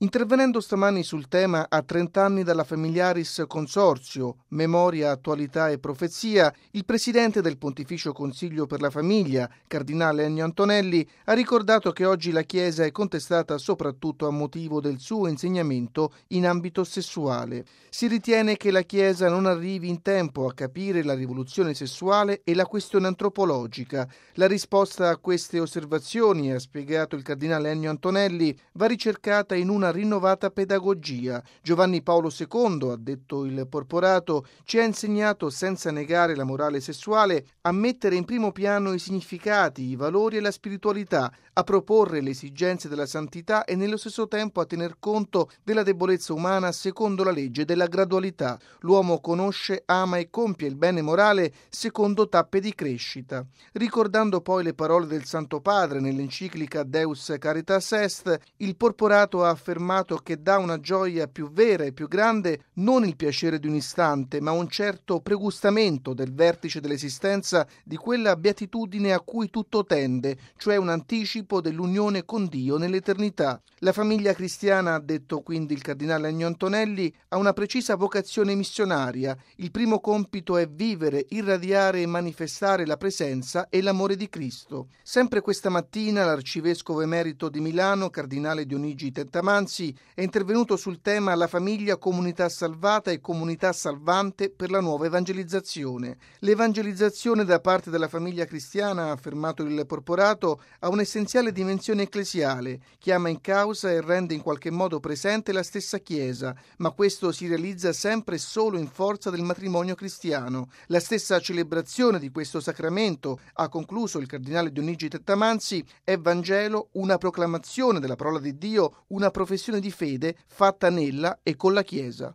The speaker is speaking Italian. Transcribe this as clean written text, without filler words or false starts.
Intervenendo stamani sul tema a 30 anni dalla Familiaris Consorzio, Memoria, Attualità e Profezia, il presidente del Pontificio Consiglio per la Famiglia, Cardinale Ennio Antonelli, ha ricordato che oggi la Chiesa è contestata soprattutto a motivo del suo insegnamento in ambito sessuale. Si ritiene che la Chiesa non arrivi in tempo a capire la rivoluzione sessuale e la questione antropologica. La risposta a queste osservazioni, ha spiegato il Cardinale Ennio Antonelli, va ricercata in una rinnovata pedagogia. Giovanni Paolo II, ha detto il Porporato, ci ha insegnato, senza negare la morale sessuale, a mettere in primo piano i significati, i valori e la spiritualità, a proporre le esigenze della santità e nello stesso tempo a tener conto della debolezza umana secondo la legge della gradualità. L'uomo conosce, ama e compie il bene morale secondo tappe di crescita. Ricordando poi le parole del Santo Padre nell'enciclica Deus Caritas Est, il Porporato ha affermato che dà una gioia più vera e più grande non il piacere di un istante, ma un certo pregustamento del vertice dell'esistenza, di quella beatitudine a cui tutto tende, cioè un anticipo dell'unione con Dio nell'eternità. La famiglia cristiana, ha detto quindi il Cardinale Ennio Antonelli, ha una precisa vocazione missionaria. Il primo compito è vivere, irradiare e manifestare la presenza e l'amore di Cristo. Sempre questa mattina l'Arcivescovo emerito di Milano, Cardinale Dionigi Tettamanzi, è intervenuto sul tema la famiglia comunità salvata e comunità salvante per la nuova evangelizzazione. L'evangelizzazione da parte della famiglia cristiana, ha affermato il Porporato, ha un'essenziale dimensione ecclesiale, chiama in causa e rende in qualche modo presente la stessa Chiesa, ma questo si realizza sempre e solo in forza del matrimonio cristiano. La stessa celebrazione di questo sacramento, ha concluso il Cardinale Dionigi Tettamanzi, è Vangelo, una proclamazione della parola di Dio, una professione di fede fatta nella e con la Chiesa.